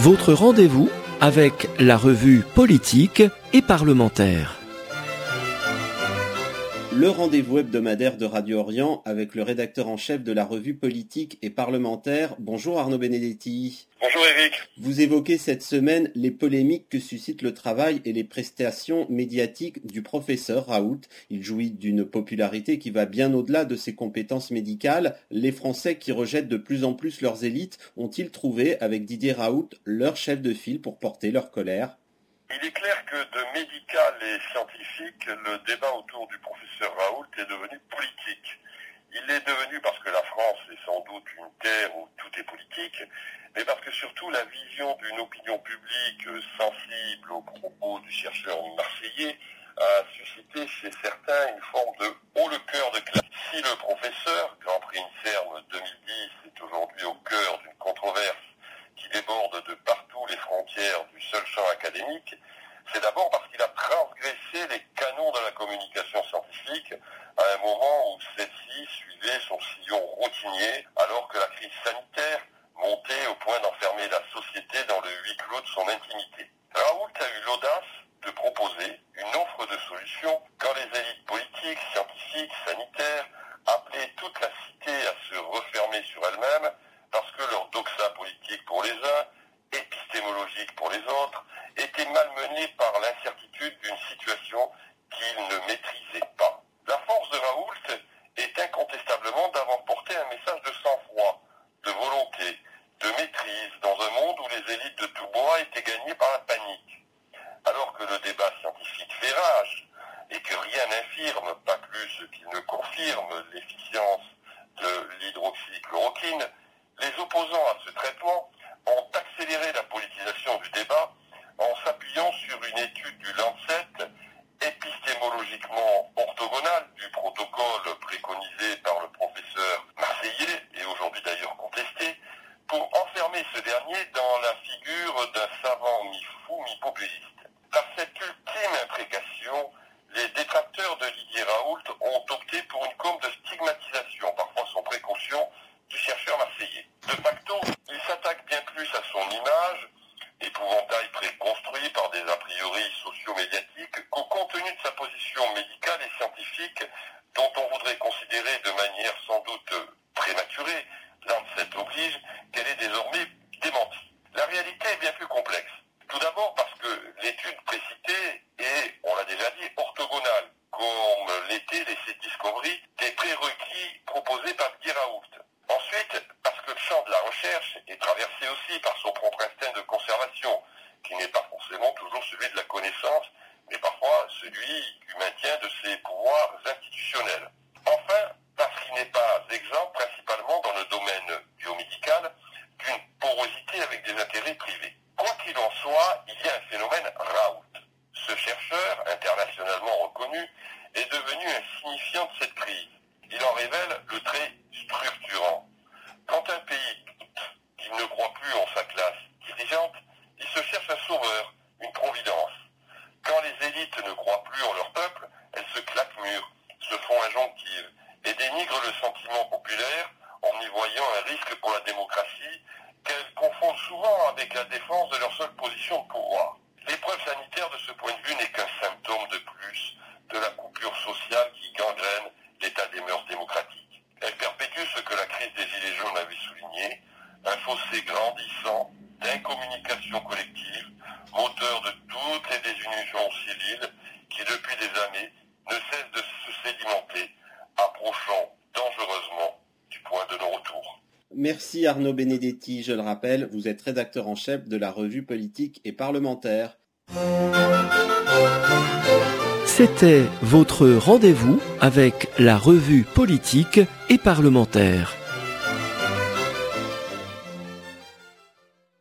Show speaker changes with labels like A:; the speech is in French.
A: Votre rendez-vous avec la revue politique et parlementaire. Le rendez-vous hebdomadaire de Radio Orient avec le rédacteur en chef de la revue politique et parlementaire. Bonjour Arnaud Benedetti.
B: Bonjour Eric.
A: Vous évoquez cette semaine les polémiques que suscite le travail et les prestations médiatiques du professeur Raoult. Il jouit d'une popularité qui va bien au-delà de ses compétences médicales. Les Français qui rejettent de plus en plus leurs élites ont-ils trouvé avec Didier Raoult leur chef de file pour porter leur colère ?
B: Il est clair que de médical et scientifique, le débat autour du professeur Raoult est devenu politique. Il est devenu parce que la France est sans doute une terre où tout est politique, mais parce que surtout la vision d'une opinion publique sensible aux propos du chercheur marseillais a suscité chez certains une forme de haut le cœur de classe. Si le professeur, Grand Prix INSERM 2010, est aujourd'hui au cœur d'une controverse qui déborde de partout les frontières du seul champ académique, c'est d'abord parce qu'il a transgressé les canons de la communication scientifique à un moment où celle-ci suivait son sillon routinier, alors que la crise sanitaire montait au point d'enfermer la société dans le huis clos de son intimité. Raoult a eu l'audace de proposer une offre de solution quand les élites politiques, scientifiques, sanitaires appelaient toute la cité à se refermer sur elle-même parce que leur doxa politique pour les uns, épistémologique pour les autres, était malmenée par l'incertitude d'une situation qu'ils ne maîtrisaient pas. La force de Raoult est incontestablement d'avoir porté un message de sang-froid, de volonté, de maîtrise dans un monde où les élites de tout bois étaient gagnées par la panique. Alors que le débat scientifique fait rage et que rien n'infirme, pas plus qu'il ne confirme l'efficience de l'hydroxychloroquine, les opposants à ce traitement ont accéléré la politisation du débat en s'appuyant sur une étude du Lancet épistémologiquement orthogonale du protocole préconisé par le professeur marseillais et aujourd'hui d'ailleurs contesté pour enfermer ce dernier dans la figure d'un savant mi-fou, mi-populiste. Par cette ultime imprécation, les détracteurs de Didier Raoult ont opté pour une forme de stigmatisation, parfois sans précaution, du chercheur marseillais. De facto, il s'attaque bien plus à son image, épouvantail préconstruit par des a priori socio-médiatiques, qu'au contenu de sa position médicale et scientifique, dont on voudrait considérer de manière sans doute prématurée, Lancet oblige, qu'elle est désormais démentie. La réalité est bien plus complexe. Tout d'abord parce que l'étude précitée est, on l'a déjà dit, orthogonale, comme l'était l'essai Discovery des prérequis proposés par Didier Raoult. Ensuite, parce que le champ de la recherche est traversé aussi par son propre instinct de conservation, qui n'est pas forcément toujours celui de la connaissance, mais parfois celui du maintien de ses pouvoirs institutionnels. Enfin, parce qu'il n'est pas exempt, principalement dans le domaine biomédical, d'une porosité avec des intérêts privés. Quoi qu'il en soit, il y a un phénomène Raoult. Ce chercheur, internationalement reconnu, est devenu un signifiant de cette crise. Il en révèle le trait structurant. Quand un pays doute qu'il ne croit plus en sa classe dirigeante, il se cherche un sauveur, une providence. Quand les élites ne croient plus en leur peuple, elles se claquent mûres, se font injonctives et dénigrent le sentiment populaire en y voyant un risque pour la démocratie qu'elles confondent souvent avec la défense de leur seule position de pouvoir. L'épreuve sanitaire de ce point de vue n'est qu'un symptôme de plus de la coupure sociale qui gangrène l'état des mœurs démocratiques. Elle perpétue ce que la crise des Gilets jaunes avait souligné, un fossé grandissant d'incommunication collective, moteur de toutes les désunions civiles qui depuis des années ne cessent de se sédimenter, approchant dangereusement du point de non-retour.
A: Merci Arnaud Benedetti, je le rappelle, vous êtes rédacteur en chef de la revue politique et parlementaire. C'était votre rendez-vous avec la revue politique et parlementaire.